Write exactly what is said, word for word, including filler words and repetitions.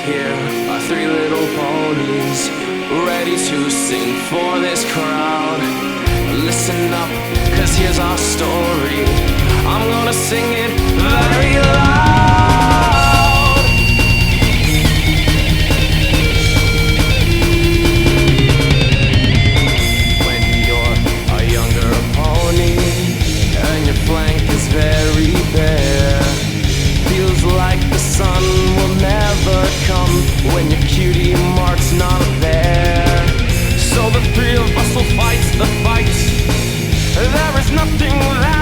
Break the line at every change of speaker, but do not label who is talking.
Here are three little ponies, ready to sing for this crowd. Listen up, cause here's our story. I'm gonna sing it very loud. When you're a younger pony and your flank is very bare, feels like the sun will never come when your cutie mark's not there. So the three of us will fight the fight. There is nothing that